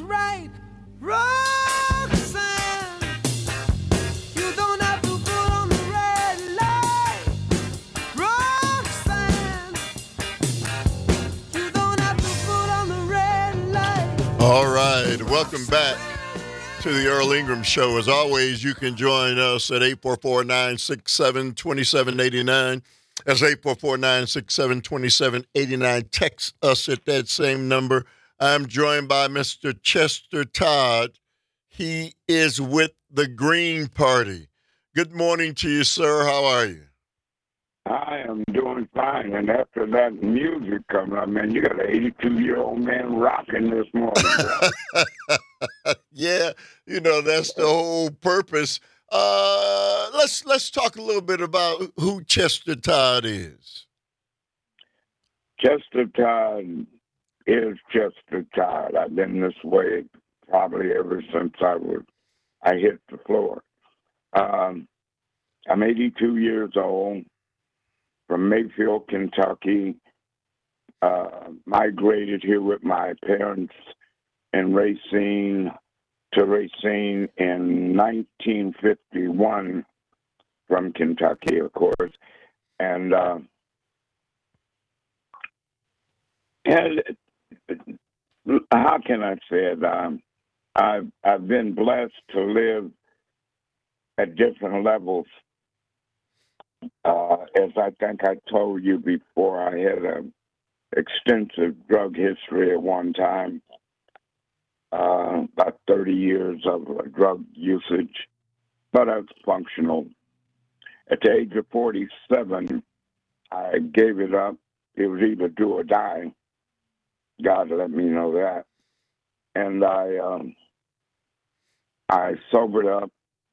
right, Roxanne. You don't have to put on the red light, Roxanne. You don't have to put on the red light. All right, welcome back to the Earl Ingram Show. As always, you can join us at 844-967-2789. That's 844-967-2789. Text us at that same number. I'm joined by Mr. Chester Todd. He is with the Green Party. Good morning to you, sir. How are you? I am doing fine, and after that music coming up, man, you got an 82-year-old man rocking this morning, bro. Yeah, you know, that's the whole purpose. Let's talk a little bit about who Chester Todd is. Chester Todd is Chester Todd. I've been this way probably ever since I hit the floor. I'm 82 years old, from Mayfield, Kentucky. Migrated here with my parents in Racine in 1951 from Kentucky, of course. And how can I say it? I've been blessed to live at different levels. As I think I told you before, I had an extensive drug history at one time, about 30 years of drug usage, but I was functional. At the age of 47, I gave it up. It was either do or die. God let me know that. And I sobered up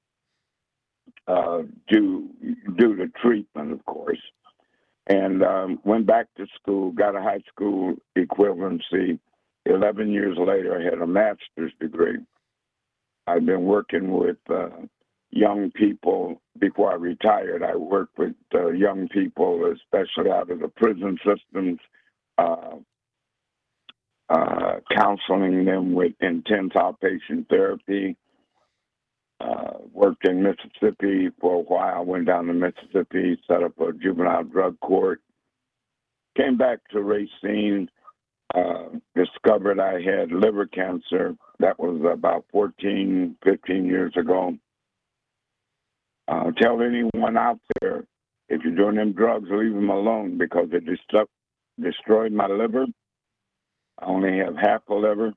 due to treatment, of course, and went back to school, got a high school equivalency. 11 years later, I had a master's degree. I've been working with young people. Before I retired, I worked with young people, especially out of the prison systems, counseling them with intense outpatient therapy. Worked in Mississippi for a while, went down to Mississippi, set up a juvenile drug court. Came back to Racine, discovered I had liver cancer. That was about 15 years ago. Tell anyone out there, if you're doing them drugs, leave them alone because it destroyed my liver. I only have half a liver,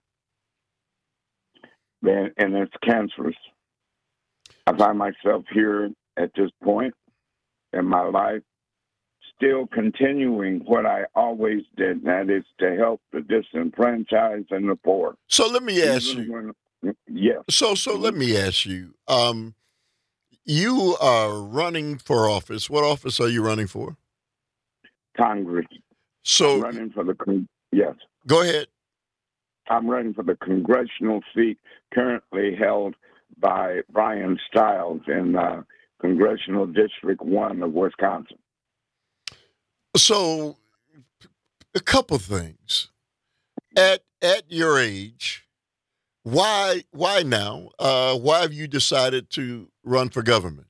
and it's cancerous. I find myself here at this point in my life still continuing what I always did, and that is to help the disenfranchised and the poor. So let me ask you. Yes. So let me ask you. You are running for office. What office are you running for? Congress. So I'm running for the yes. Go ahead. I'm running for the congressional seat currently held by Brian Stiles in Congressional District 1 of Wisconsin. So, a couple things. At your age, why now? Why have you decided to run for government?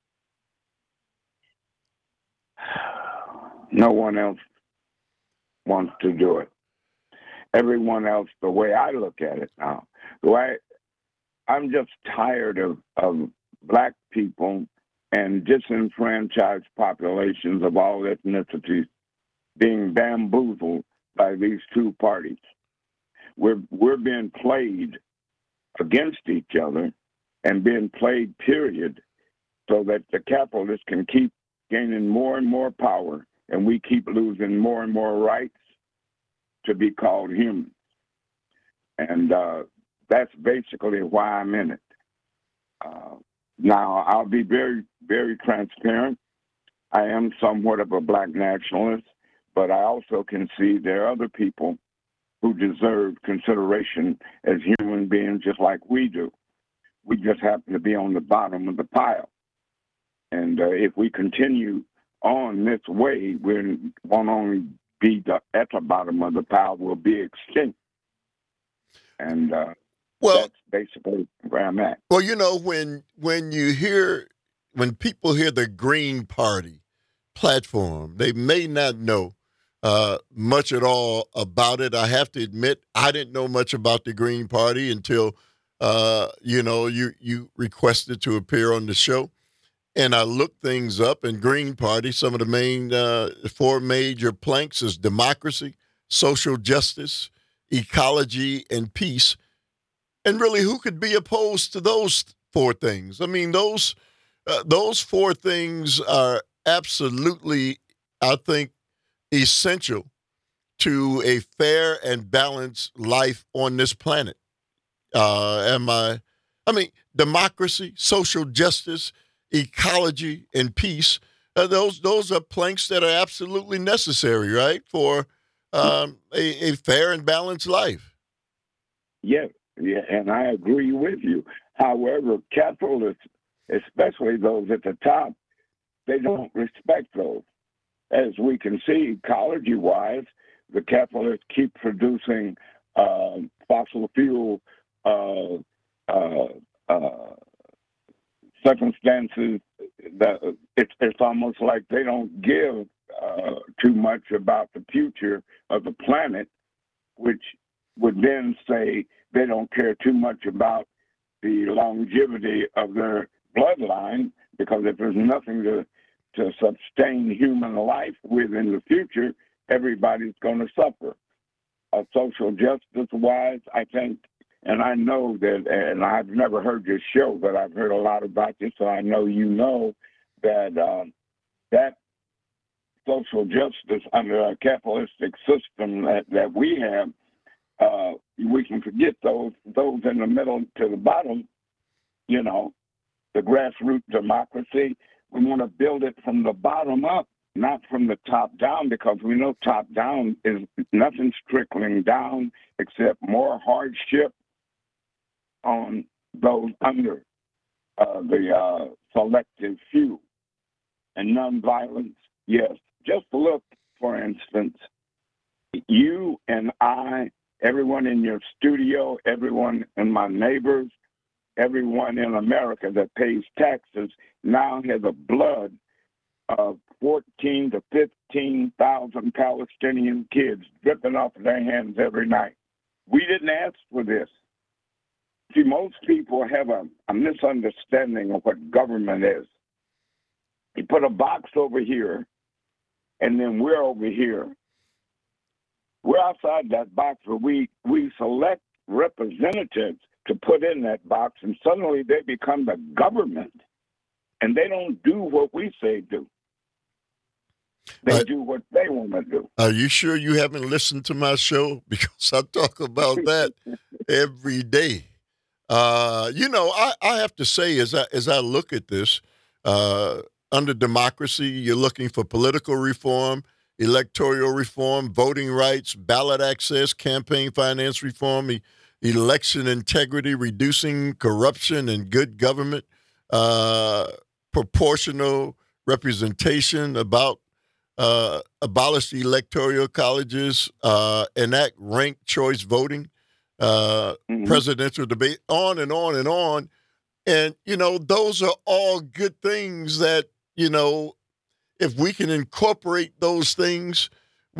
No one else wants to do it. Everyone else, the way I look at it now, I'm just tired of black people and disenfranchised populations of all ethnicities being bamboozled by these two parties. We're being played against each other and being played, period, so that the capitalists can keep gaining more and more power and we keep losing more and more rights to be called human. And that's basically why I'm in it. Now, I'll be very, very transparent. I am somewhat of a black nationalist, but I also can see there are other people who deserve consideration as human beings just like we do. We just happen to be on the bottom of the pile. And if we continue on this way, we won't only be at the bottom of the pile, we'll be extinct. And Well, That's basically where I'm at. well, when people hear the Green Party platform, they may not know much at all about it. I have to admit, I didn't know much about the Green Party until you requested to appear on the show. And I looked things up, and Green Party, some of the main four major planks is democracy, social justice, ecology, and peace. And really, who could be opposed to those four things? I mean, those four things are absolutely, I think, essential to a fair and balanced life on this planet. I mean, democracy, social justice, ecology, and peace. Those are planks that are absolutely necessary, right, for a fair and balanced life. Yeah, yeah, and I agree with you. However, capitalists, especially those at the top, they don't respect those. As we can see, ecology-wise, the capitalists keep producing fossil fuel uh, uh, uh, circumstances that it's almost like they don't give too much about the future of the planet, which would then say they don't care too much about the longevity of their bloodline, because if there's nothing to sustain human life with in the future, everybody's going to suffer. Social justice wise, I think, and I know that, and I've never heard this show, but I've heard a lot about this, so I know you know that that social justice under a capitalistic system that we have, we can forget those in the middle to the bottom, you know, the grassroots democracy. We want to build it from the bottom up, not from the top down, because we know top down is nothing's trickling down except more hardship on those under the selective few. And nonviolence, yes. Just look, for instance, you and I, everyone in your studio, everyone and my neighbors, everyone in America that pays taxes now has a blood of 14 to 15,000 Palestinian kids dripping off their hands every night. We didn't ask for this. See, most people have a misunderstanding of what government is. You put a box over here, and then we're over here. We're outside that box where we select representatives to put in that box, and suddenly they become the government, and they don't do what we say do. They do what they want to do. Are you sure you haven't listened to my show? Because I talk about that every day. I have to say, as I look at this, under democracy, you're looking for political reform, electoral reform, voting rights, ballot access, campaign finance reform, election integrity, reducing corruption and good government, proportional representation, abolish the electoral colleges, enact ranked choice voting, presidential debate, on and on and on. And, those are all good things that, if we can incorporate those things,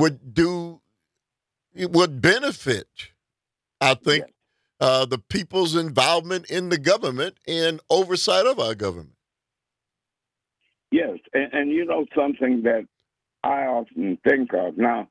it would benefit, I think, the people's involvement in the government and oversight of our government. Yes, and something that I often think of now,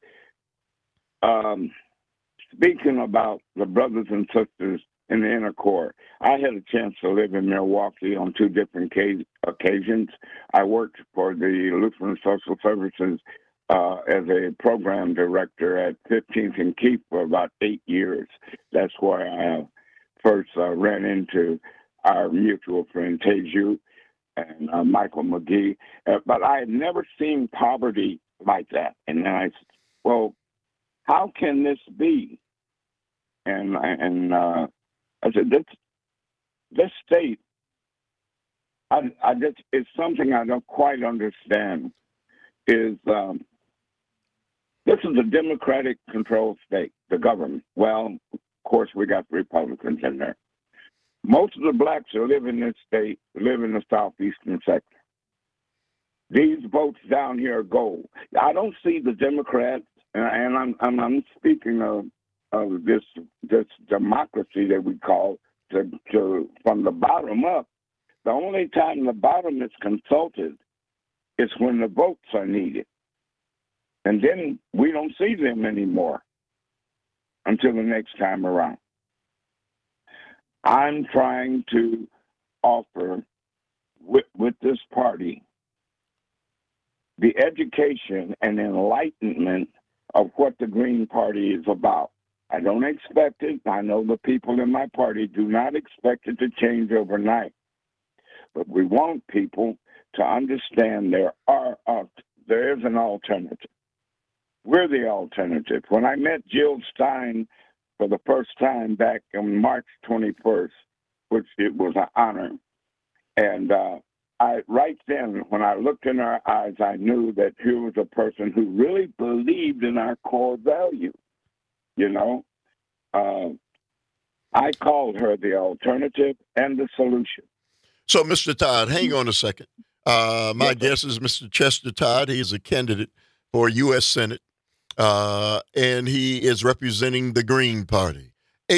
speaking about the brothers and sisters in the inner core, I had a chance to live in Milwaukee on two different occasions. I worked for the Lutheran Social Services as a program director at 15th and Keith for about 8 years. That's where I first ran into our mutual friend Teju and Michael McGee. But I had never seen poverty like that. And then I said, well, how can this be? And I said, this state, I just, it's something I don't quite understand. Is this is a Democratic controlled state, the government? Well, of course, we got Republicans in there. Most of the blacks who live in this state live in the southeastern sector. These votes down here are gold. I don't see the Democrats, and I'm speaking of this democracy that we call from the bottom up. The only time the bottom is consulted is when the votes are needed, and then we don't see them anymore until the next time around. I'm trying to offer with this party the education and enlightenment of what the Green Party is about. I don't expect it. I know the people in my party do not expect it to change overnight. But we want people to understand there is an alternative. We're the alternative. When I met Jill Stein for the first time back on March 21st, which it was an honor, and right then, when I looked in her eyes, I knew that here was a person who really believed in our core values. I called her the alternative and the solution. So, Mr. Todd, hang on a second. My guess is Mr. Chester Todd. He is a candidate for U.S. Senate, and he is representing the Green Party.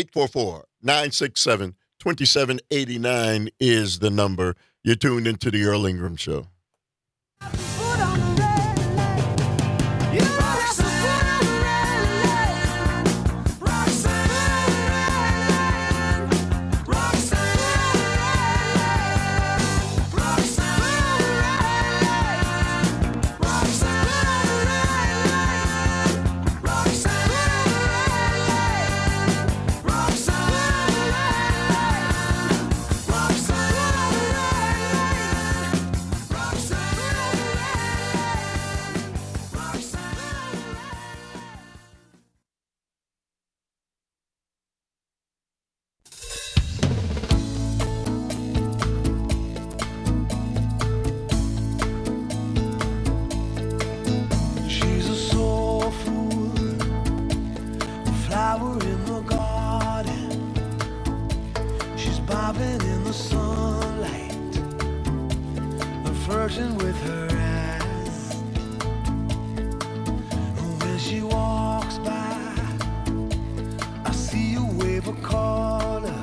844-967-2789 is the number. You're tuned into the Earl Ingram Show. With her eyes, when she walks by, I see a wave of color,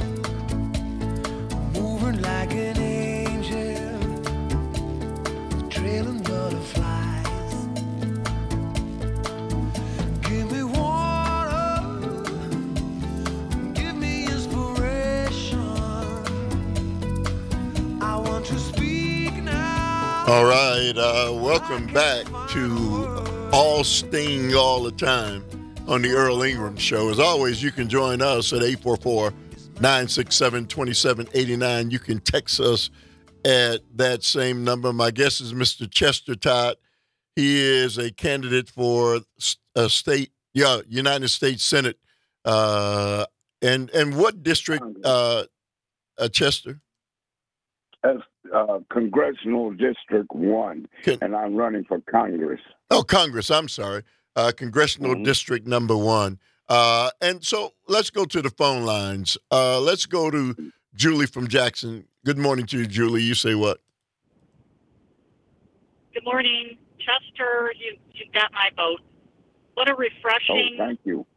moving like an angel, trailing butterflies. Give me water, give me inspiration. I want to speak now. All right, welcome back to All Sting All the Time on the Earl Ingram Show. As always, you can join us at 844-967-2789. You can text us at that same number. My guest is Mr. Chester Todd. He is a candidate for a United States Senate. And what district, Chester? Congressional District 1, and I'm running for Congress. Oh, Congress, I'm sorry. Congressional District number 1. And so let's go to the phone lines. Let's go to Julie from Jackson. Good morning to you, Julie. You say what? Good morning. Chester, you got my vote. What a refreshing. Oh, thank you.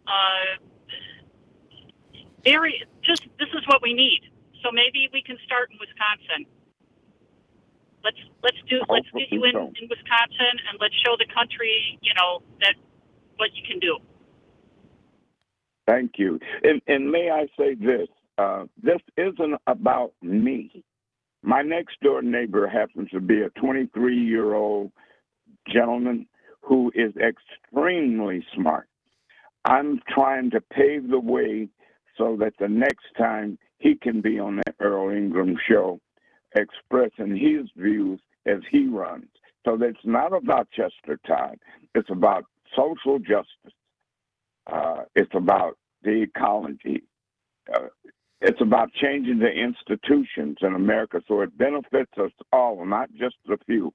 This is what we need. So maybe we can start in Wisconsin. Let's get you in Wisconsin, and let's show the country, that what you can do. Thank you. And may I say this? This isn't about me. My next door neighbor happens to be a 23-year-old gentleman who is extremely smart. I'm trying to pave the way so that the next time he can be on the Earl Ingram Show expressing his views as he runs. So that's not about Chester Todd. It's about social justice. It's about the ecology. It's about changing the institutions in America so it benefits us all, not just the few.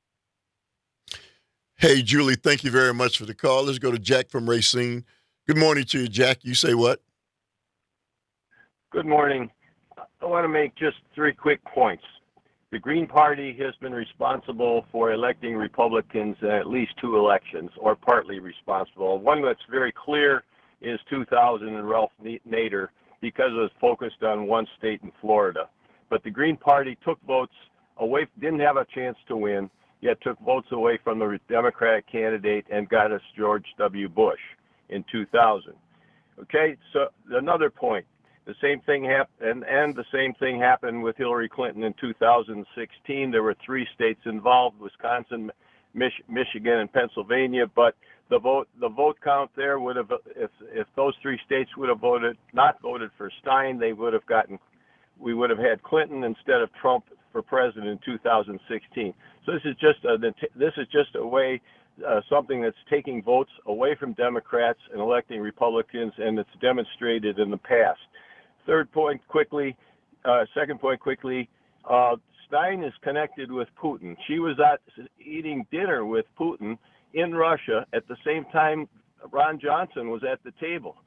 Hey, Julie, thank you very much for the call. Let's go to Jack from Racine. Good morning to you, Jack. You say what? Good morning. I want to make just 3 quick points. The Green Party has been responsible for electing Republicans in at least 2 elections, or partly responsible. One that's very clear is 2000 and Ralph Nader, because it was focused on one state in Florida. But the Green Party took votes away, didn't have a chance to win, yet took votes away from the Democratic candidate and got us George W. Bush in 2000. Okay, so another point. The same thing happened, and the same thing happened with Hillary Clinton in 2016. There were 3 states involved: Wisconsin, Michigan, and Pennsylvania. But the vote count there would have, if those 3 states would have not voted for Stein, we would have had Clinton instead of Trump for president in 2016. So this is just a way. Something that's taking votes away from Democrats and electing Republicans, and it's demonstrated in the past. Second point quickly, Stein is connected with Putin. She was eating dinner with Putin in Russia at the same time Ron Johnson was at the table.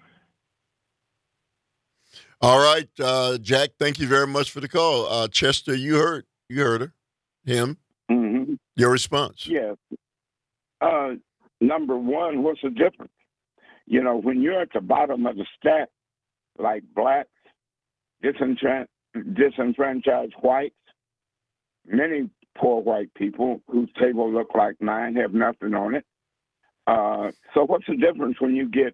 All right, Jack, thank you very much for the call. Chester, you heard him. Mm-hmm. Your response? Yes. Number one, what's the difference? You know, when you're at the bottom of the stack, like blacks, disenfranchised whites, many poor white people whose table look like mine have nothing on it. So what's the difference when you get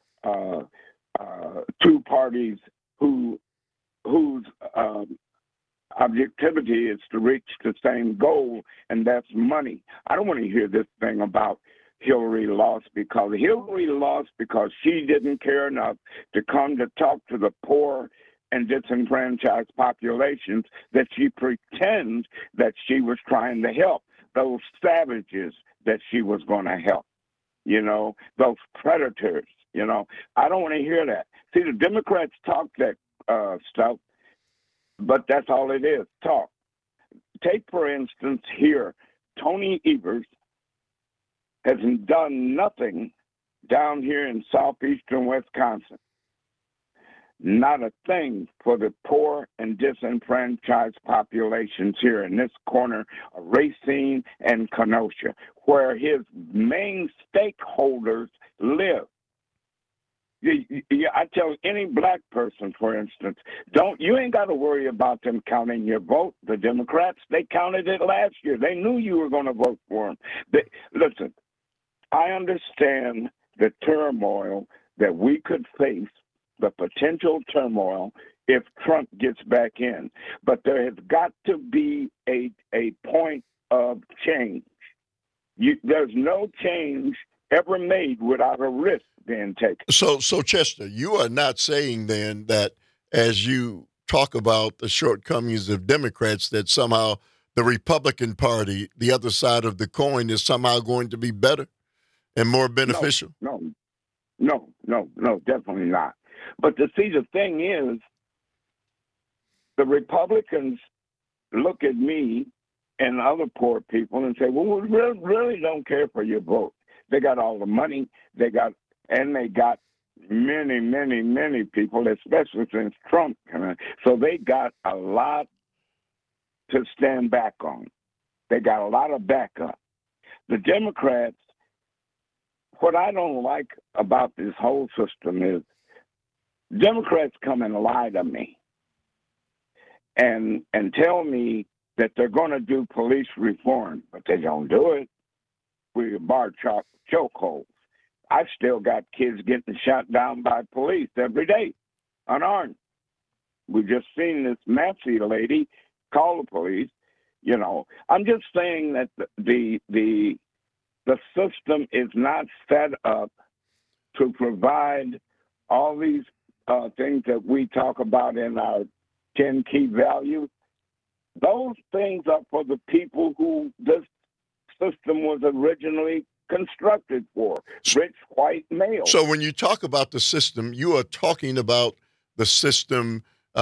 2 parties whose objectivity is to reach the same goal, and that's money? I don't want to hear this thing about Hillary lost because she didn't care enough to come to talk to the poor and disenfranchised populations that she pretends that she was trying to help, those savages that she was going to help, you know, those predators, you know. I don't want to hear that. See, the Democrats talk that stuff, but that's all it is, talk. Take, for instance, here, Tony Evers has done nothing down here in southeastern Wisconsin. Not a thing for the poor and disenfranchised populations here in this corner of Racine and Kenosha, where his main stakeholders live. I tell any black person, for instance, you ain't got to worry about them counting your vote. The Democrats, they counted it last year. They knew you were going to vote for them. Listen, I understand the turmoil that we could face, the potential turmoil if Trump gets back in. But there has got to be a point of change. There's no change ever made without a risk being taken. So Chester, you are not saying then that as you talk about the shortcomings of Democrats that somehow the Republican Party, the other side of the coin, is somehow going to be better and more beneficial? No, definitely not. But the thing is, the Republicans look at me and other poor people and say, well, we really don't care for your vote. They got all the money, they got many, many, many people, especially since Trump came in. So they got a lot to stand back on. They got a lot of backup. The Democrats, what I don't like about this whole system is Democrats come and lie to me and tell me that they're going to do police reform, but they don't do it. We bar chokeholds. I've still got kids getting shot down by police every day, unarmed. We just seen this Massey lady call the police. You know, I'm just saying that the system is not set up to provide all these things that we talk about in our 10 key values. Those things are for the people who this system was originally constructed for, rich white males. So when you talk about the system, you are talking about the system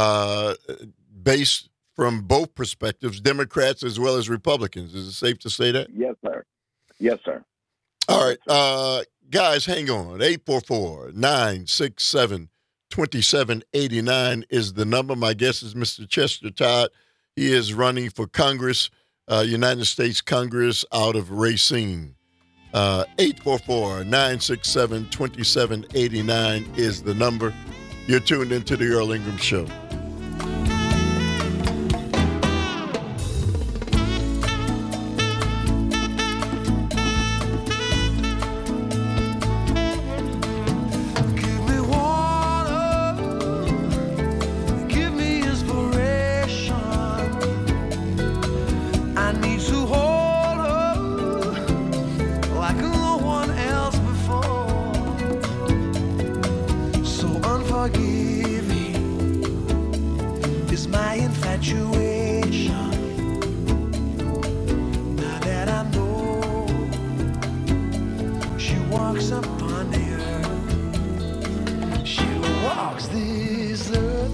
based from both perspectives, Democrats as well as Republicans. Is it safe to say that? Yes, sir. Yes, sir. All right. Guys, hang on. 844-967-27 2789 is the number. My guest is Mr. Chester Todd. He is running for Congress, United States Congress out of Racine. 844-967-2789 is the number. You're tuned into the Earl Ingram Show. Give me water, give me inspiration. I need to hold her like no one else before. So unforgiving is my infatuation. Now that I know she walks upon the earth, she walks this earth.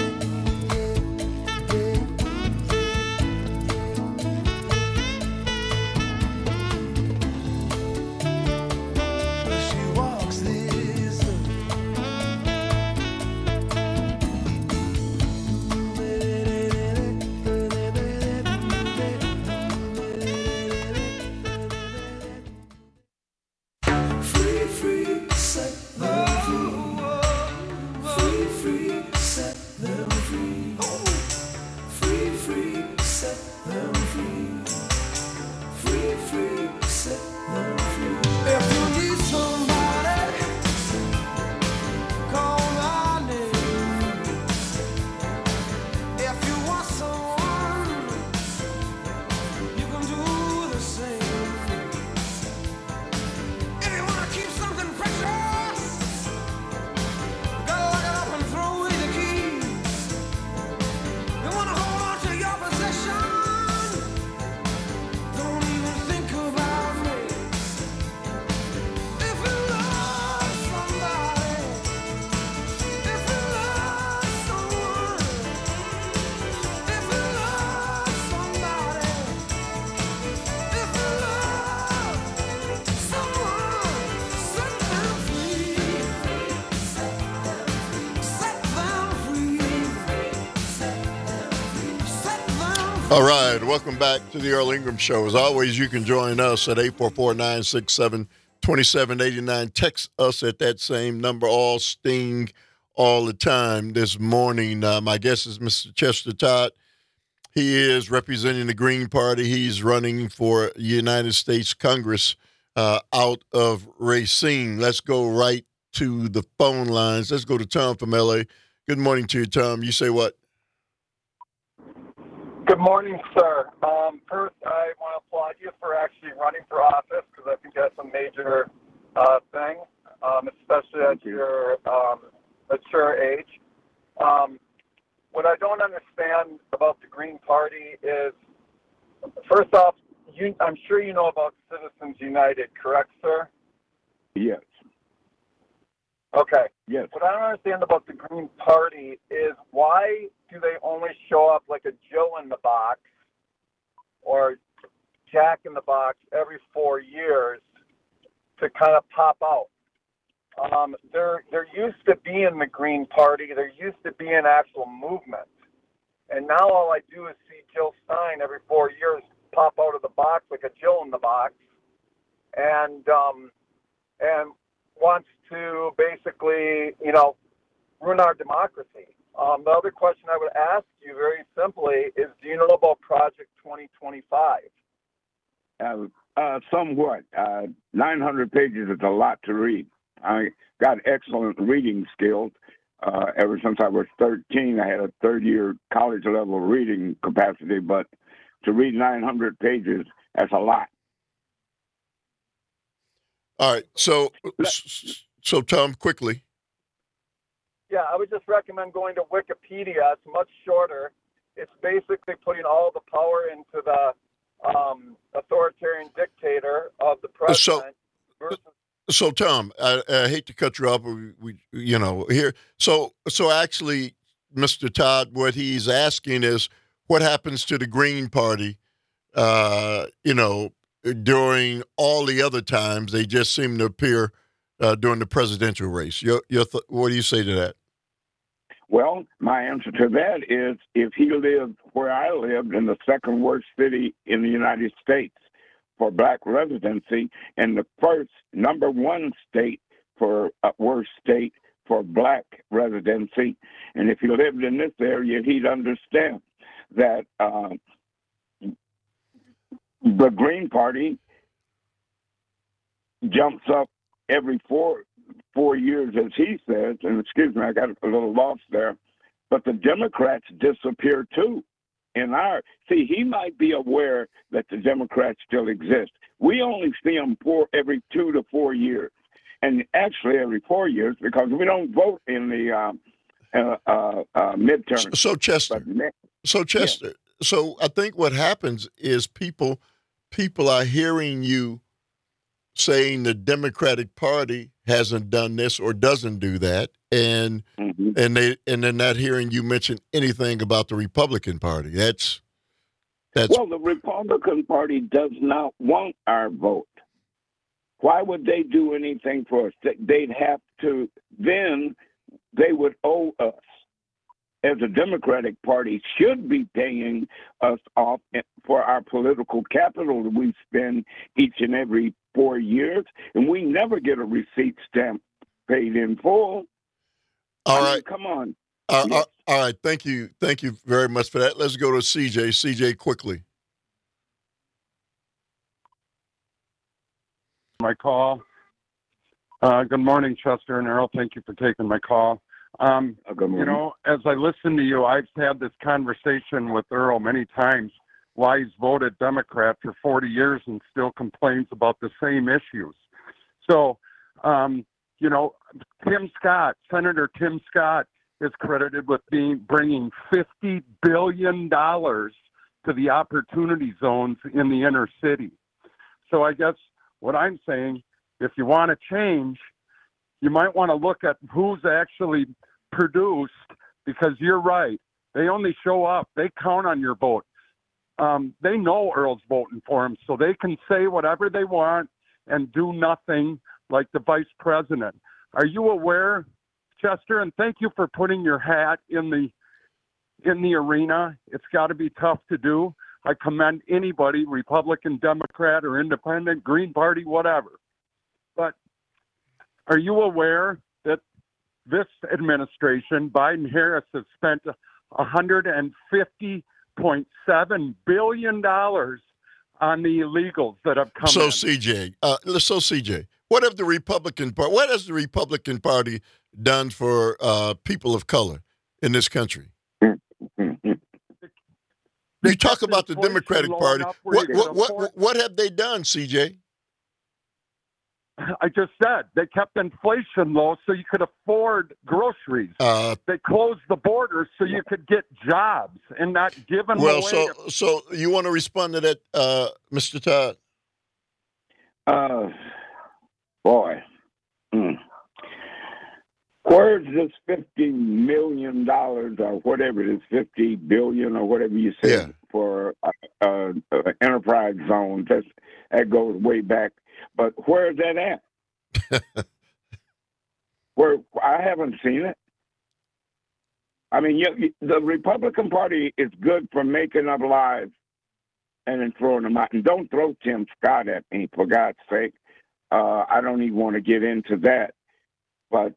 She walks this free, free, set them free. Free, free, set them free. Free, free, set them free. Free, free, set them free. If you need somebody, call my name. If you want someone, you can do the same. If you wanna keep something precious, gotta lock it up and throw away the key. You wanna hold on to your possession, don't even think about me. If you love somebody, if you love someone, if you love somebody, if you love someone, set them free. Set them free. Set them free. All right, welcome back to the Earl Ingram Show. As always, you can join us at 844-967-2789. Text us at that same number, all Sting, all the time. This morning, my guest is Mr. Chester Todd. He is representing the Green Party. He's running for United States Congress out of Racine. Let's go right to the phone lines. Let's go to Tom from L.A. Good morning to you, Tom. You say what? Good morning, sir. First, I want to applaud you for actually running for office because I think that's a major thing, especially at your mature age. What I don't understand about the Green Party is, first off, I'm sure you know about Citizens United, correct, sir? Yes. Okay. Yes. What I don't understand about the Green Party is why do they only show up like a Joe in the box or Jack in the box every 4 years to kind of pop out? There used to be in the Green Party, there used to be an actual movement. And now all I do is see Jill Stein every 4 years pop out of the box like a Jill in the box and wants to basically, ruin our democracy. The other question I would ask you very simply is, do you know about Project 2025? Somewhat. 900 pages is a lot to read. I got excellent reading skills. Ever since I was 13, I had a third-year college-level reading capacity, but to read 900 pages, that's a lot. All right. So Tom, quickly. Yeah, I would just recommend going to Wikipedia. It's much shorter. It's basically putting all the power into the authoritarian dictator of the president. So Tom, I hate to cut you off. We here. So actually, Mr. Todd, what he's asking is what happens to the Green Party. During all the other times, they just seem to appear during the presidential race. What do you say to that? Well, my answer to that is if he lived where I lived in the second worst city in the United States for black residency and the first number one state for worst state for black residency, and if he lived in this area, he'd understand that the Green Party jumps up every four years, as he says, and excuse me, I got a little lost there, but the Democrats disappear too. He might be aware that the Democrats still exist. We only see them every 2 to 4 years, and actually every 4 years because we don't vote in the midterms. So Chester, Yeah. so I think what happens is people are hearing you saying the Democratic Party hasn't done this or doesn't do that, and they're not hearing you mention anything about the Republican Party. That's Well, the Republican Party does not want our vote. Why would they do anything for us? They'd have to. Then they would owe us. As a Democratic Party should be paying us off for our political capital that we spend each and every 4 years, and we never get a receipt stamp paid in full. all right. Come on. All right. Thank you very much for that. Let's go to CJ. CJ, quickly. My call. Good morning, Chester and Earl. Thank you for taking my call. Good morning. You know, as I listen to you, I've had this conversation with Earl many times why he's voted Democrat for 40 years and still complains about the same issues. So, you know, Senator Tim Scott is credited with bringing $50 billion to the opportunity zones in the inner city. So I guess what I'm saying, if you want to change, you might want to look at who's actually produced, because you're right. They only show up. They count on your vote. They know Earl's voting for him, so they can say whatever they want and do nothing like the vice president. Are you aware, Chester? And thank you for putting your hat in the arena. It's got to be tough to do. I commend anybody, Republican, Democrat, or Independent, Green Party, whatever. But are you aware that this administration, Biden-Harris, has spent $150.7 billion on the illegals that have come in? CJ, what has the Republican Party done for people of color in this country? You talk about the Democratic Party. What have they done, CJ? I just said they kept inflation low so you could afford groceries. They closed the border so you could get jobs and not give them away. So you want to respond to that, Mr. Todd? Boy. Where's this $50 million or whatever it is, $50 billion or whatever you said for enterprise zones? That goes way back. But where is that at? Where I haven't seen it. I mean, the Republican Party is good for making up lies and then throwing them out. And don't throw Tim Scott at me, for God's sake. I don't even want to get into that. But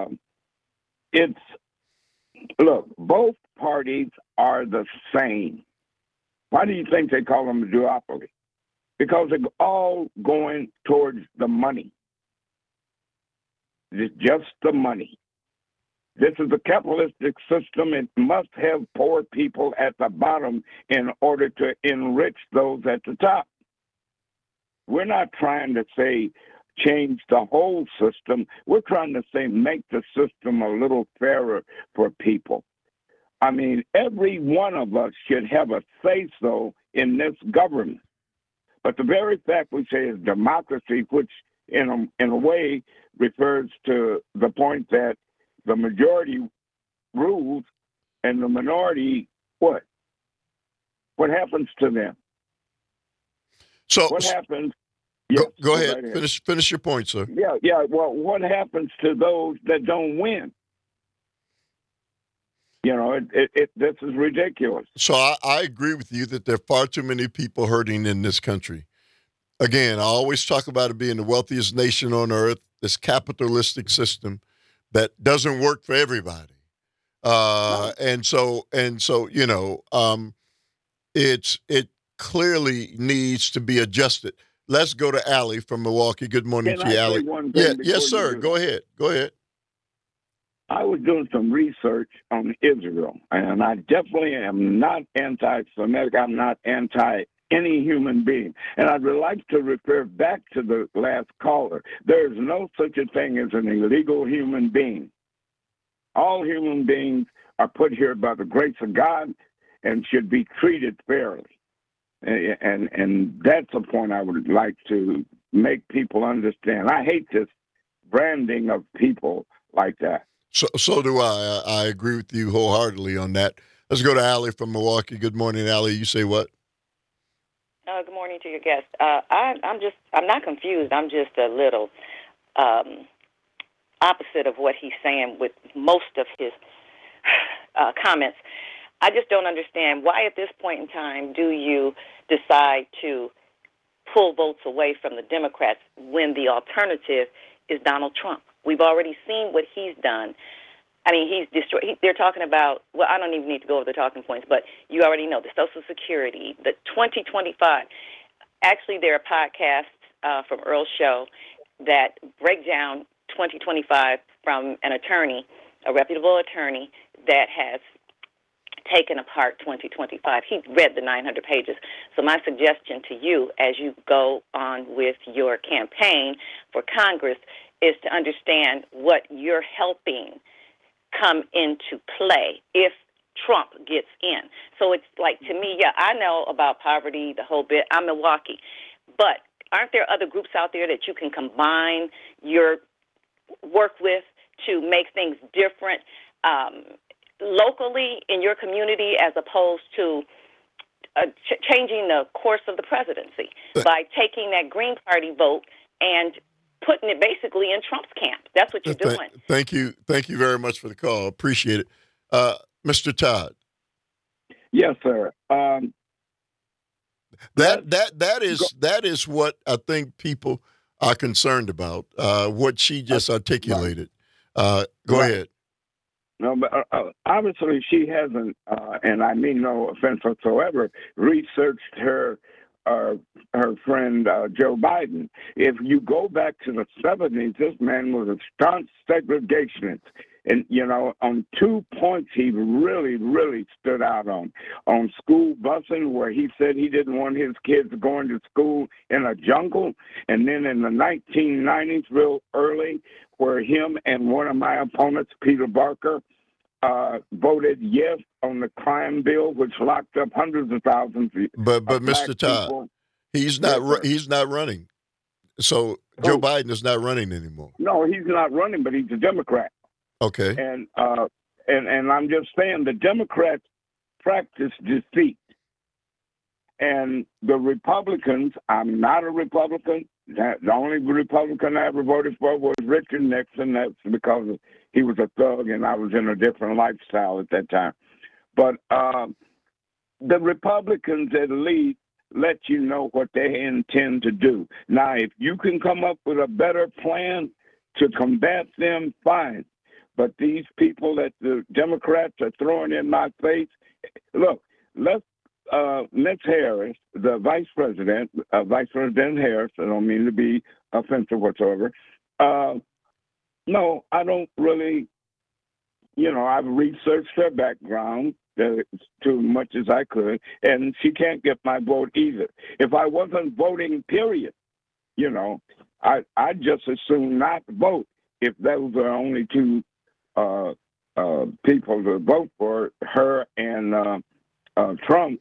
look, both parties are the same. Why do you think they call them a duopoly? Because they're all going towards the money. It's just the money. This is a capitalistic system. It must have poor people at the bottom in order to enrich those at the top. We're not trying to say change the whole system. We're trying to say make the system a little fairer for people. I mean, every one of us should have a say-so in this government. But the very fact we say is democracy, which in a way refers to the point that the majority rules and the minority, what? What happens to them? So what happens? Go ahead. Finish your point, sir. Yeah. Well, what happens to those that don't win? This is ridiculous. So I agree with you that there are far too many people hurting in this country. Again, I always talk about it being the wealthiest nation on earth, this capitalistic system that doesn't work for everybody. And so, it clearly needs to be adjusted. Let's go to Allie from Milwaukee. Good morning to you, Allie. Yes, sir. Go ahead. I was doing some research on Israel, and I definitely am not anti-Semitic. I'm not anti any human being. And I'd like to refer back to the last caller. There is no such a thing as an illegal human being. All human beings are put here by the grace of God and should be treated fairly. And that's a point I would like to make people understand. I hate this branding of people like that. So do I. I agree with you wholeheartedly on that. Let's go to Allie from Milwaukee. Good morning, Allie. You say what? Good morning to your guest. I'm not confused. I'm just a little opposite of what he's saying with most of his comments. I just don't understand why at this point in time do you decide to pull votes away from the Democrats when the alternative is Donald Trump. We've already seen what he's done. I mean, he's destroyed. They're talking about, well, I don't even need to go over the talking points, but you already know the Social Security, the 2025. Actually, there are podcasts from Earl's show that break down 2025 from an attorney, a reputable attorney that has taken apart 2025. He read the 900 pages. So my suggestion to you as you go on with your campaign for Congress is to understand what you're helping come into play if Trump gets in. So it's like, to me, yeah, I know about poverty, the whole bit. I'm Milwaukee. But aren't there other groups out there that you can combine your work with to make things different locally in your community as opposed to changing the course of the presidency by taking that Green Party vote and putting it basically in Trump's camp? That's what you're doing. Thank you very much for the call. Appreciate it. Mr. Todd. Yes, sir. That is what I think people are concerned about, what she just articulated. Go ahead. No, but obviously she hasn't, and I mean no offense whatsoever, researched her friend Joe Biden. If you go back to the 70s, this man was a staunch segregationist. And, on 2 points he really, really stood out on school busing, where he said he didn't want his kids going to school in a jungle. And then in the 1990s, real early, where him and one of my opponents, Peter Barker, voted yes on the crime bill, which locked up hundreds of thousands But of Mr. Todd, people. He's not running. So Joe Biden is not running anymore. No, he's not running, but he's a Democrat. Okay. And I'm just saying the Democrats practice deceit. And the Republicans, I'm not a Republican. The only Republican I ever voted for was Richard Nixon. That's because he was a thug and I was in a different lifestyle at that time. But the Republicans at least let you know what they intend to do. Now, if you can come up with a better plan to combat them, fine. But these people that the Democrats are throwing in my face, look, Miss Harris, the Vice President Harris, I don't mean to be offensive whatsoever. No, I don't really, I've researched her background too much as I could, and she can't get my vote either. If I wasn't voting, period, I'd just as soon not vote if those are only two people to vote for, her and Trump.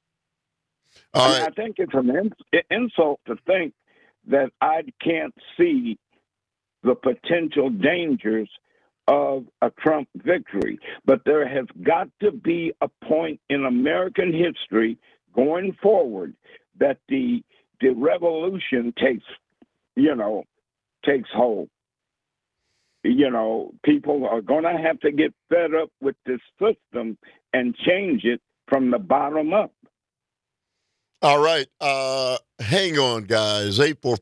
I think it's an insult to think that I can't see the potential dangers of a Trump victory. But there has got to be a point in American history going forward that the revolution takes hold. people are going to have to get fed up with this system and change it from the bottom up. All right. Hang on, guys.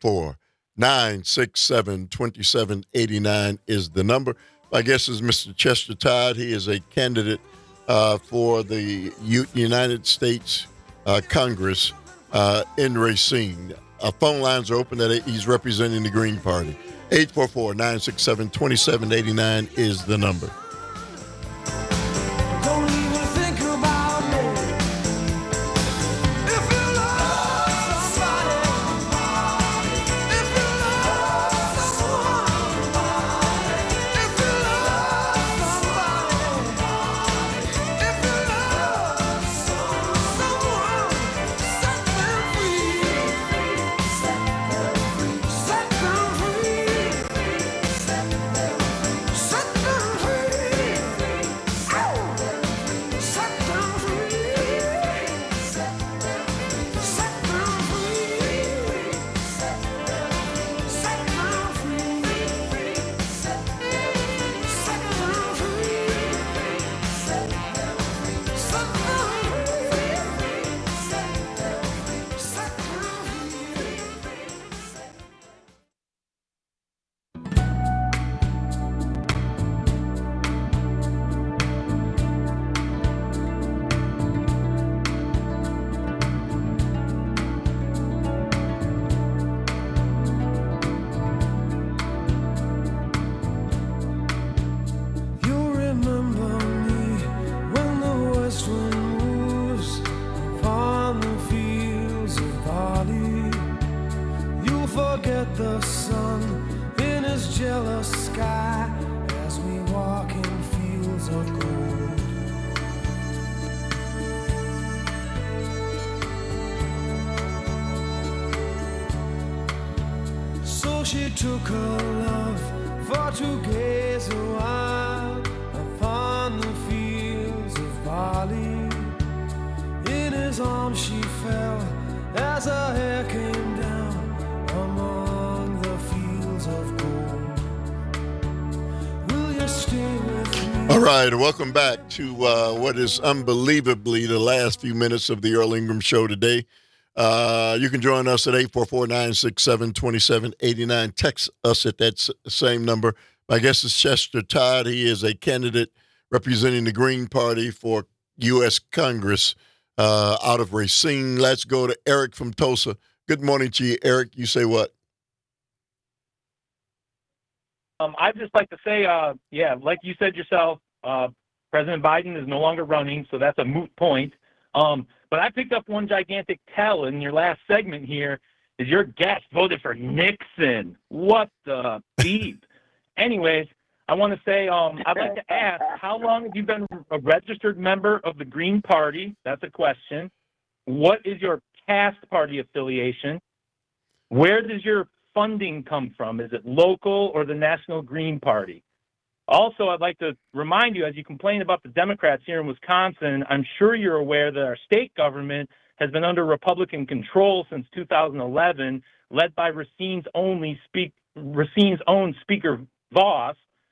844-967-2789 is the number. My guest is Mr. Chester Todd. He is a candidate for the United States Congress in Racine. Phone lines are open. He's representing the Green Party. 844-967-2789 is the number. Don't even think about me. If you love somebody, if you love someone, if you love somebody, if you love someone, set them free. Set them free. Set them free. Set them free. Ow! Set them free. Set them free. Set them free. Set them You remember me when the west wind moves upon the fields of barley. You forget the sun in his jealous sky as we walk in fields of gold. So she took her love for to gaze a while upon the fields of barley. In his arms she fell as her hair came down among the fields of gold. Will you stay with me? All right, welcome back to what is unbelievably the last few minutes of the Earl Ingram Show today. You can join us at 844-967-2789. Text us at that same number. My guest is Chester Todd. He is a candidate representing the Green Party for U.S. Congress out of Racine. Let's go to Eric from Tulsa. Good morning to you, Eric. You say what? I'd just like to say, like you said yourself, President Biden is no longer running, so that's a moot point. But I picked up one gigantic tell in your last segment here is your guest voted for Nixon. What the beep? Anyways, I want to say I'd like to ask, how long have you been a registered member of the Green Party? That's a question. What is your past party affiliation? Where does your funding come from? Is it local or the National Green Party? Also, I'd like to remind you, as you complain about the Democrats here in Wisconsin, I'm sure you're aware that our state government has been under Republican control since 2011, led by Racine's own Speaker Voss.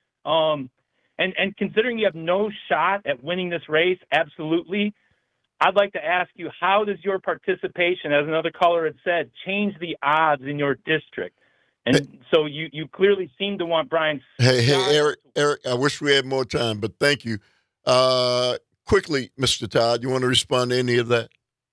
And considering you have no shot at winning this race, absolutely, I'd like to ask you, how does your participation, as another caller had said, change the odds in your district? And so you clearly seem to want Brian. Hey, Eric, I wish we had more time, but thank you. Quickly, Mr. Todd, you want to respond to any of that?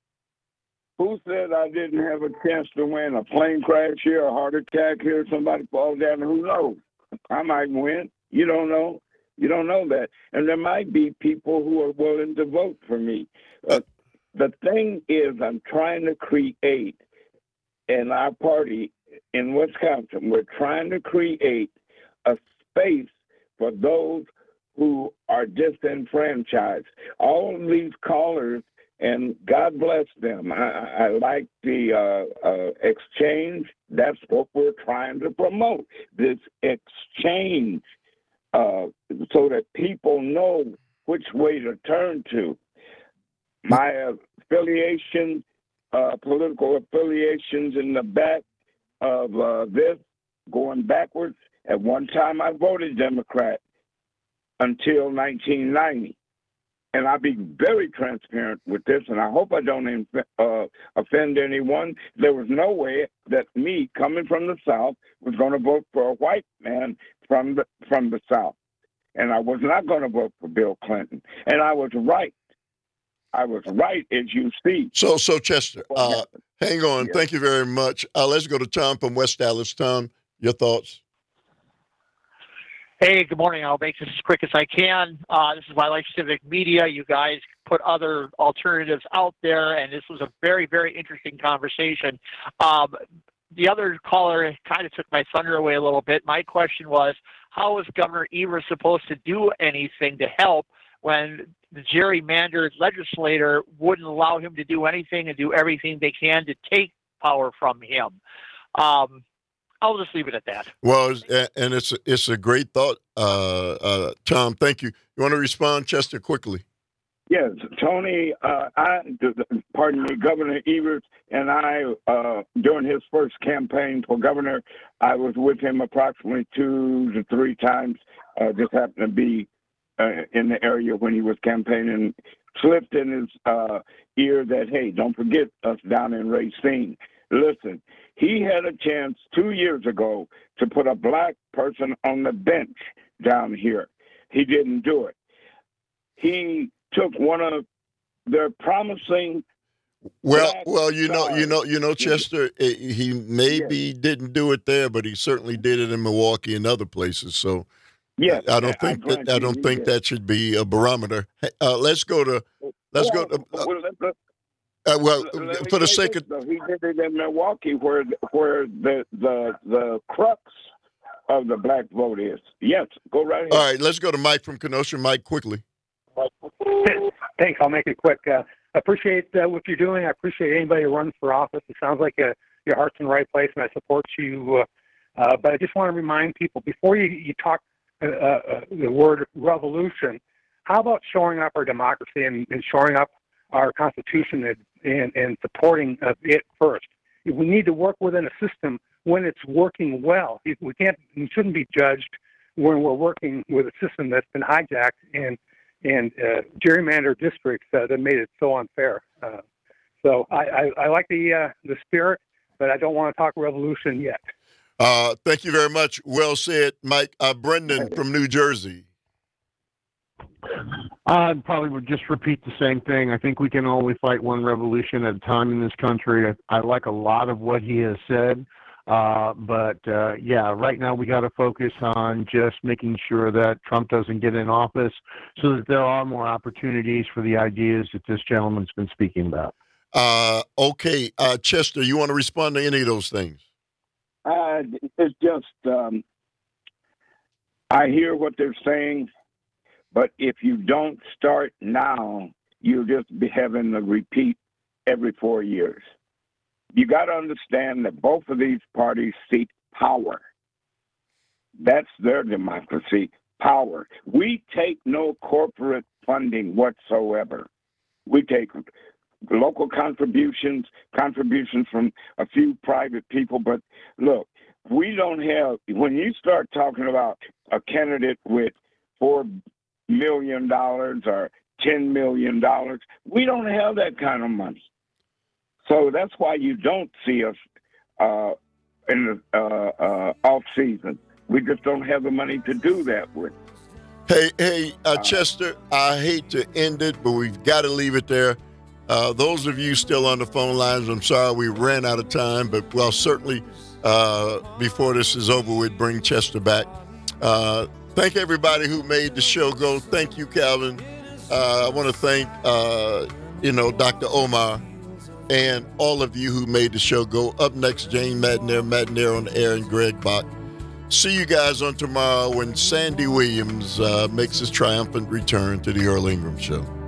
Who said I didn't have a chance to win? A plane crash here, a heart attack here, somebody falls down, who knows? I might win. You don't know. You don't know that. And there might be people who are willing to vote for me. The thing is, I'm trying to create in our party in Wisconsin, we're trying to create a space for those who are disenfranchised. All of these callers, and God bless them. I like the exchange. That's what we're trying to promote, this exchange, so that people know which way to turn to. My affiliation, political affiliations in the back of this, going backwards, At one time, I voted Democrat until 1990. And I'll be very transparent with this, and I hope I don't offend anyone. There was no way that me, coming from the South, was going to vote for a white man from the South. And I was not going to vote for Bill Clinton. And I was right. I was right, as you see. So Chester, hang on. Yeah. Thank you very much. Let's go to Tom from West Dallas. Tom, your thoughts? Hey, good morning. I'll make this as quick as I can. This is My Life Civic Media. You guys put other alternatives out there, and this was a very, very interesting conversation. The other caller kind of took my thunder away a little bit. My question was, how is Governor Evers supposed to do anything to help when the gerrymandered legislator wouldn't allow him to do anything and do everything they can to take power from him? I'll just leave it at that. Well, and it's a great thought, Tom. Thank you. You want to respond, Chester, quickly? Yes, Tony. Pardon me, Governor Evers and I, during his first campaign for governor, I was with him approximately 2 to 3 times. Just happened to be in the area when he was campaigning. Slipped in his ear that, hey, don't forget us down in Racine. Listen, he had a chance 2 years ago to put a black person on the bench down here. He didn't do it. He took one of their promising. Well, Chester. He maybe didn't do it there, but he certainly did it in Milwaukee and other places. So, yes, I don't think that should be a barometer. Let's go to. For the sake of, he did it in Milwaukee, where the crux of the black vote is. Yes, go right ahead. All right, let's go to Mike from Kenosha. Mike, quickly. Thanks. I'll make it quick. Appreciate what you're doing. I appreciate anybody who runs for office. It sounds like your heart's in the right place, and I support you. But I just want to remind people, before you talk the word revolution, how about showing up our democracy and showing up our Constitution and supporting it first? We need to work within a system when it's working well. We shouldn't be judged when we're working with a system that's been hijacked and gerrymandered districts that made it so unfair. So I like the spirit, but I don't want to talk revolution yet. Thank you very much. Well said, Mike. Brendan from New Jersey. I probably would just repeat the same thing. I think we can only fight one revolution at a time in this country. I like a lot of what he has said. But right now we got to focus on just making sure that Trump doesn't get in office so that there are more opportunities for the ideas that this gentleman's been speaking about. Okay. Chester, you want to respond to any of those things? It's just, I hear what they're saying, but if you don't start now, you'll just be having a repeat every 4 years. You got to understand that both of these parties seek power. That's their democracy, power. We take no corporate funding whatsoever. We take local contributions from a few private people. But look, we don't have, when you start talking about a candidate with $4 million or $10 million, we don't have that kind of money. So that's why you don't see us in the off season. We just don't have the money to do that with. Hey, Chester, I hate to end it, but we've got to leave it there. Those of you still on the phone lines, I'm sorry we ran out of time, but certainly before this is over, we'd bring Chester back. Thank everybody who made the show go. Thank you, Calvin. I want to thank, Dr. Omar. And all of you who made the show go. Up next, Jane Madinair on the air, and Greg Bach. See you guys on tomorrow when Sandy Williams makes his triumphant return to the Earl Ingram Show.